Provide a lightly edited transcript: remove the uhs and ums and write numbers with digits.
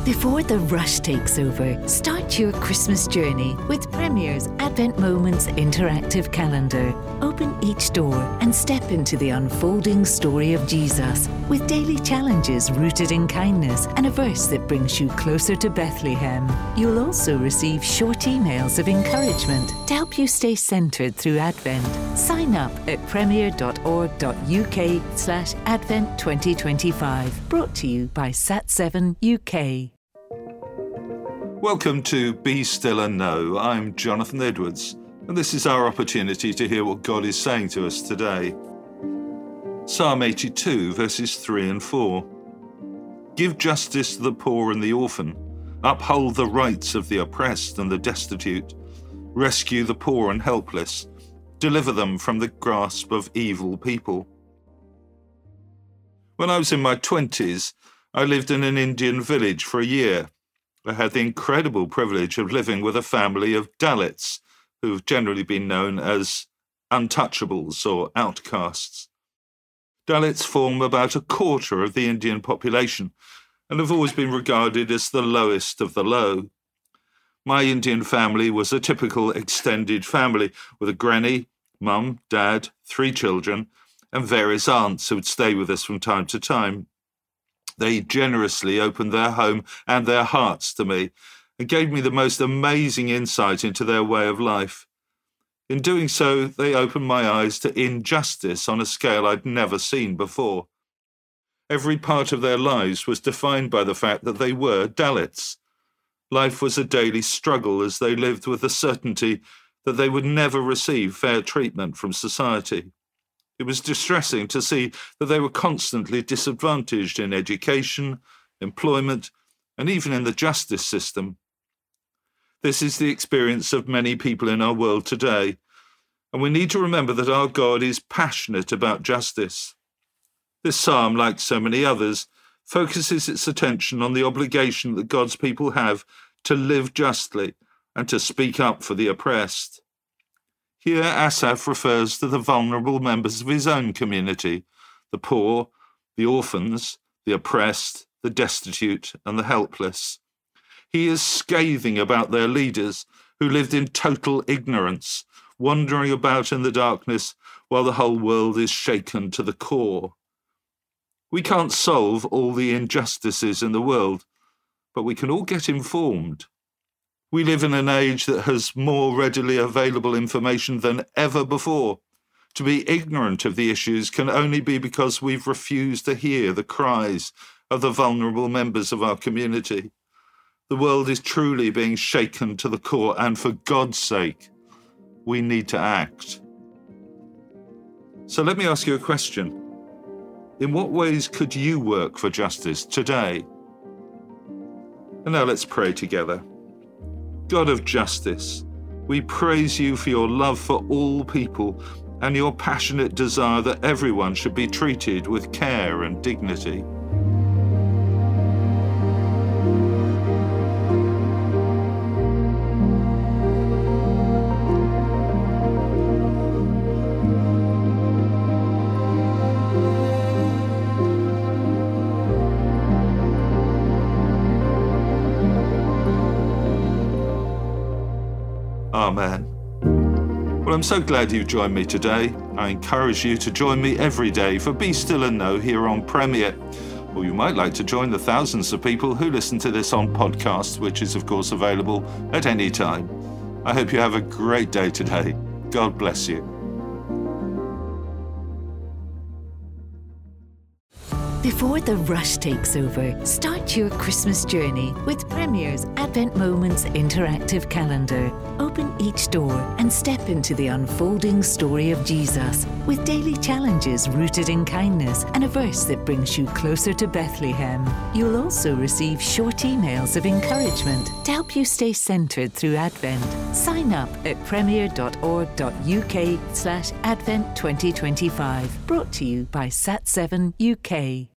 Before the rush takes over, start your Christmas journey with Premier's Advent Moments interactive calendar. Open each door and step into the unfolding story of Jesus with daily challenges rooted in kindness and a verse that brings you closer to Bethlehem. You'll also receive short emails of encouragement to help you stay centred through Advent. Sign up at premier.org.uk/Advent 2025. Brought to you by Sat7 UK. Welcome to Be Still and Know. I'm Jonathan Edwards, and this is our opportunity to hear what God is saying to us today. Psalm 82, verses 3 and 4. Give justice to the poor and the orphan. Uphold the rights of the oppressed and the destitute. Rescue the poor and helpless. Deliver them from the grasp of evil people. When I was in my 20s, I lived in an Indian village for a year. I had the incredible privilege of living with a family of Dalits, who've generally been known as untouchables or outcasts. Dalits form about a quarter of the Indian population and have always been regarded as the lowest of the low. My Indian family was a typical extended family with a granny, mum, dad, 3 children, and various aunts who would stay with us from time to time. They generously opened their home and their hearts to me and gave me the most amazing insight into their way of life. In doing so, they opened my eyes to injustice on a scale I'd never seen before. Every part of their lives was defined by the fact that they were Dalits. Life was a daily struggle as they lived with the certainty that they would never receive fair treatment from society. It was distressing to see that they were constantly disadvantaged in education, employment, and even in the justice system. This is the experience of many people in our world today, and we need to remember that our God is passionate about justice. This psalm, like so many others, focuses its attention on the obligation that God's people have to live justly and to speak up for the oppressed. Here, Asaph refers to the vulnerable members of his own community, the poor, the orphans, the oppressed, the destitute, and the helpless. He is scathing about their leaders who lived in total ignorance, wandering about in the darkness while the whole world is shaken to the core. We can't solve all the injustices in the world, but we can all get informed. We live in an age that has more readily available information than ever before. To be ignorant of the issues can only be because we've refused to hear the cries of the vulnerable members of our community. The world is truly being shaken to the core, and for God's sake, we need to act. So let me ask you a question. In what ways could you work for justice today? And now let's pray together. God of justice, we praise you for your love for all people and your passionate desire that everyone should be treated with care and dignity. Amen. Well, I'm so glad you've joined me today. I encourage you to join me every day for Be Still and Know here on Premier. Or you might like to join the thousands of people who listen to this on podcast, which is of course available at any time. I hope you have a great day today. God bless you. Before the rush takes over, start your Christmas journey with Premier's Advent Moments interactive calendar. Open each door and step into the unfolding story of Jesus with daily challenges rooted in kindness and a verse that brings you closer to Bethlehem. You'll also receive short emails of encouragement to help you stay centred through Advent. Sign up at premier.org.uk/Advent 2025. Brought to you by Sat7 UK.